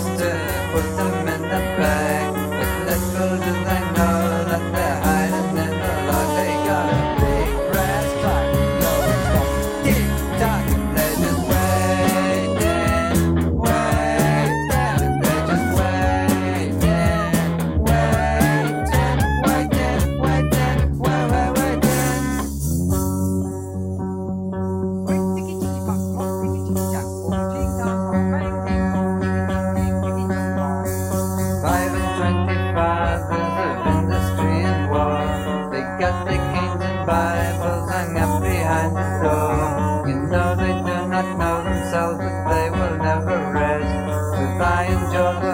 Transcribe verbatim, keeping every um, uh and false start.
just to put them in the bag. But little do they know that they're hiding in the log. They got a big brass clock going from tick tock. They're just waiting, waiting. They're just waiting, waiting, waiting, waiting, wait, wait, waiting. Five and twenty-five years of industry and war. They got their canes and Bibles hung up behind the door. You know they do not know themselves, but they will never rest. With iron jaws.